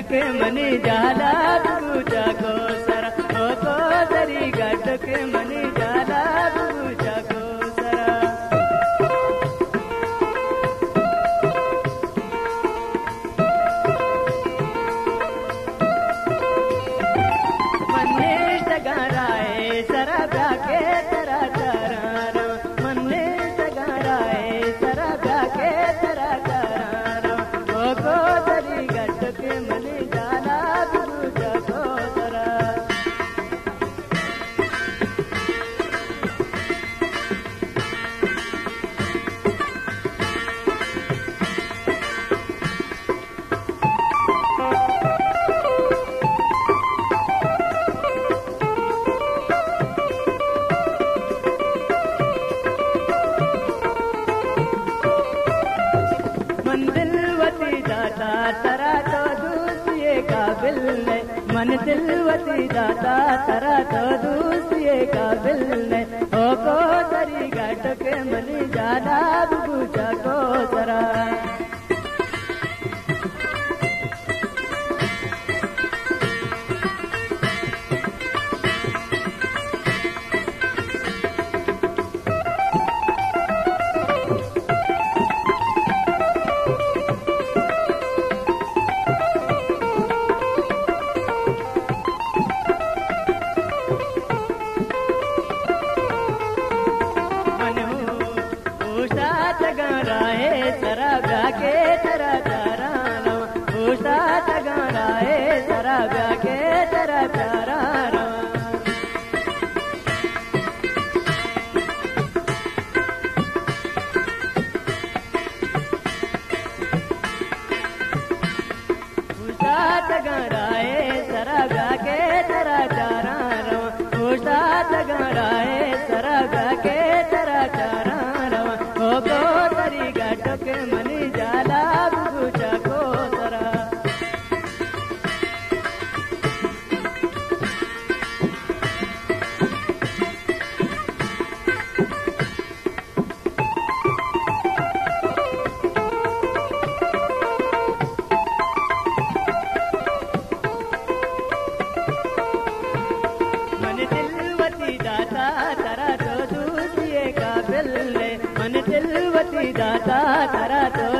के मनी जाला बुबूचा को सरा ओ को दरी गट के मनी जाला बुबूचा को सरा मन्ने सगाराए सरा ब्याके तरा चरारा मन्ने सगाराए सरा ब्याके तरा चरारा ओ को दरी गट के मनी जाला बुबूचा को सरा मन दिलवती दाता तरा तो दूसरे काबिल ने मन दिलवती दाता तरा तो दूसरे काबिल ने ओ को दरी गट के मनी जाला बुबूचा को सरा सरा ब्याके तरा चरारा उषा तगाराए सरा ब्याके तरा चरारा उषा तगाराए सरा ब्याके तरा चरारा उषा तगाराए सरा ब्याके तरा चरारा ओ को तरी गट के मनी जाला बुबूचा को सरा मन दिलवती दाता तरा तो दूसरे काबिल ने मन दिलवती दाता तरा तो